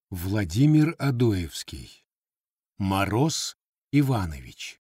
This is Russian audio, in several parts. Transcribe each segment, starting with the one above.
Владимир Адоевский. Мороз Иванович.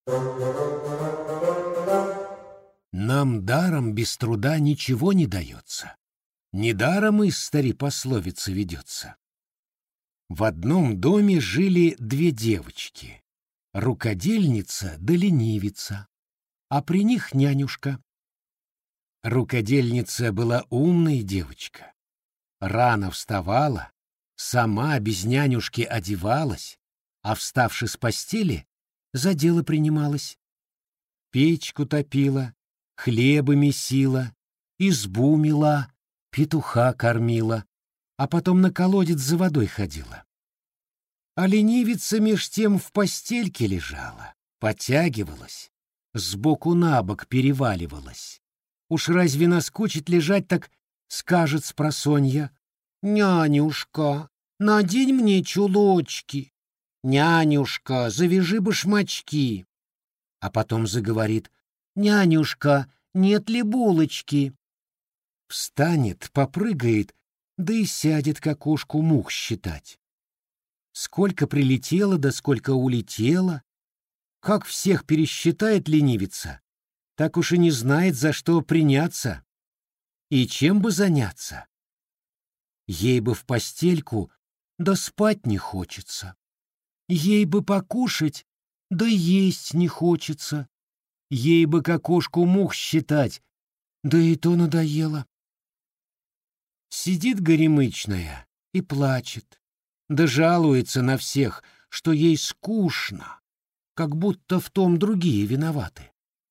Нам даром без труда ничего не дается. Недаром из стари пословицы ведется. В одном доме жили две девочки, рукодельница да ленивица, а при них нянюшка. Рукодельница была умная девочка. Рано вставала, сама без нянюшки одевалась, а вставши с постели, за дело принималась. Печку топила, хлеба месила, избу мела, петуха кормила, а потом на колодец за водой ходила. А ленивица меж тем в постельке лежала, потягивалась, сбоку на бок переваливалась. Уж разве наскучит лежать, так скажет спросонья: «Нянюшка, надень мне чулочки, нянюшка, завяжи башмачки». А потом заговорит: «Нянюшка, нет ли булочки?» Встанет, попрыгает, да и сядет к окошку мух считать. Сколько прилетело, да сколько улетело. Как всех пересчитает ленивица, так уж и не знает, за что приняться и чем бы заняться. Ей бы в постельку, да спать не хочется. Ей бы покушать, да есть не хочется. Ей бы к окошку мух считать, да и то надоело. Сидит горемычная и плачет, да жалуется на всех, что ей скучно, как будто в том другие виноваты.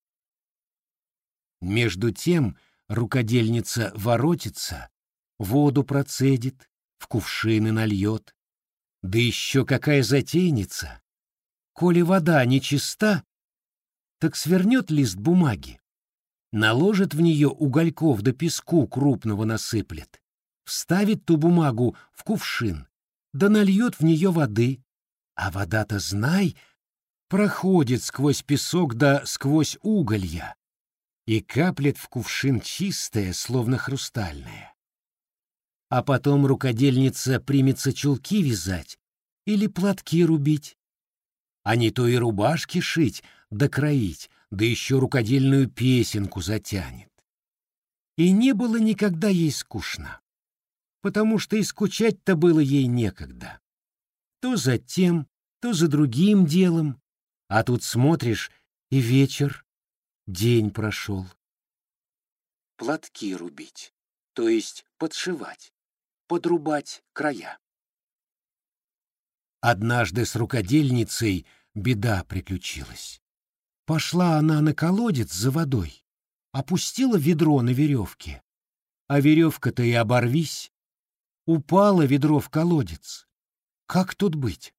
Между тем рукодельница воротится, воду процедит, в кувшины нальет. Да еще какая затейница! Коли вода нечиста, так свернет лист бумаги, наложит в нее угольков да песку крупного насыплет, вставит ту бумагу в кувшин, да нальет в нее воды, а вода-то, знай, проходит сквозь песок да сквозь уголья и каплет в кувшин чистая, словно хрустальная. А потом рукодельница примется чулки вязать или платки рубить, а не то и рубашки шить да кроить, да еще рукодельную песенку затянет. И не было никогда ей скучно, потому что и скучать-то было ей некогда. То за тем, то за другим делом, а тут смотришь, и вечер, день прошел. Платки рубить, то есть подшивать, подрубать края. Однажды с рукодельницей беда приключилась. Пошла она на колодец за водой, опустила ведро на веревке, а веревка-то и оборвись. Упало ведро в колодец. Как тут быть?